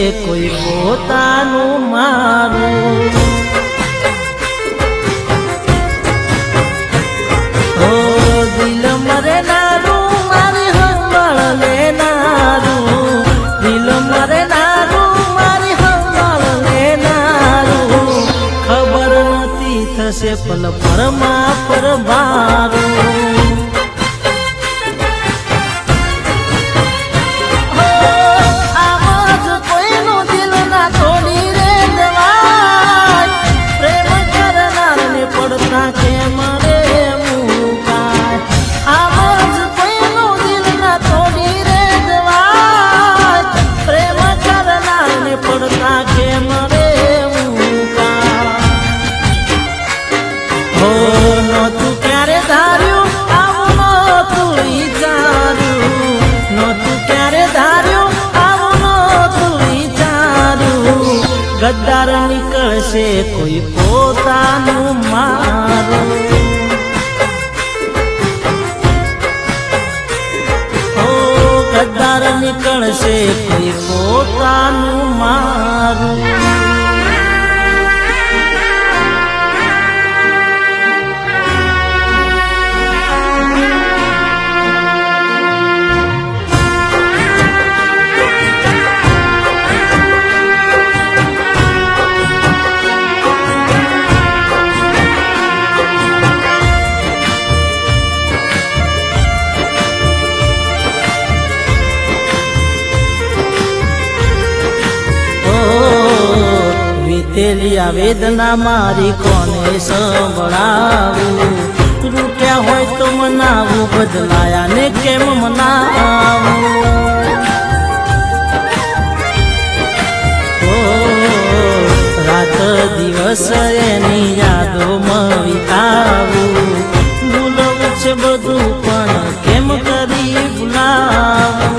કોઈ પોતાનું મારું ઓ દિલ મરે નારું મારી હંબળ લેનારું દિલ મરે નારું મારી હંબળ લેનારું ખબર નથી થશે પલ પરમાં પરવારું ગદ્દાર નીકળશે કોઈ પોતાનું મારું ઓ ગદ્દાર નીકળશે કોઈ પોતાનું મારું તેલિયા વેદના મારી કોને સંભળાવું રૂટ્યા હોય તો મનાવું બદલાયા ને કેમ મનાવું ઓ રાત દિવસ એની યાદોમાં વિતાવું ભૂલવું છે બધું પણ કેમ કરી ભૂલાવું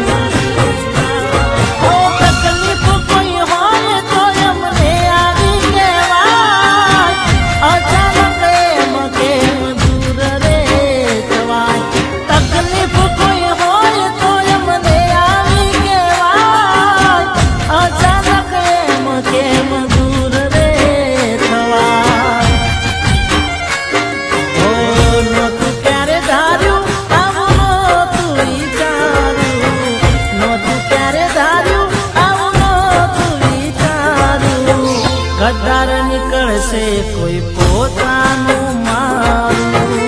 ગદ્દાર નીકળશે કોઈ પોતાનું મારું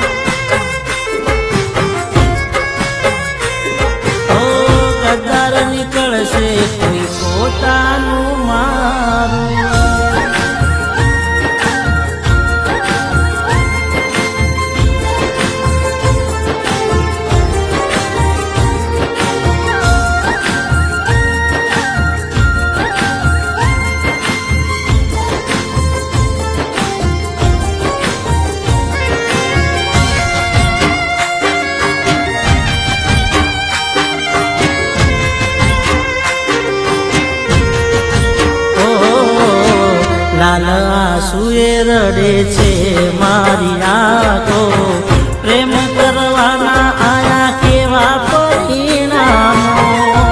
ઓ ગદ્દાર નીકળશે કોઈ પોતાનું મારું લાલ આંસુએ રડે છે મારી આંખો પ્રેમ કરવાના આયા કેવા પરિણામો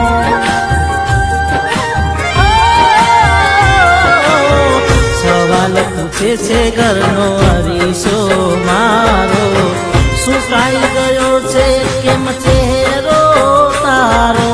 સવાલ પૂછે છે ઘરનો અરીસો મારો સુકાઈ ગયો છે કેમ ચહેરો તારો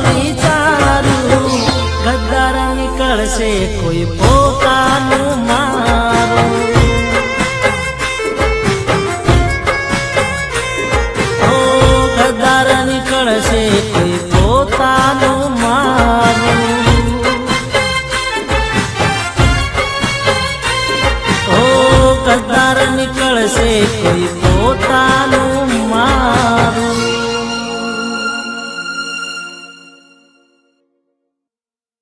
કોઈ પોતાનું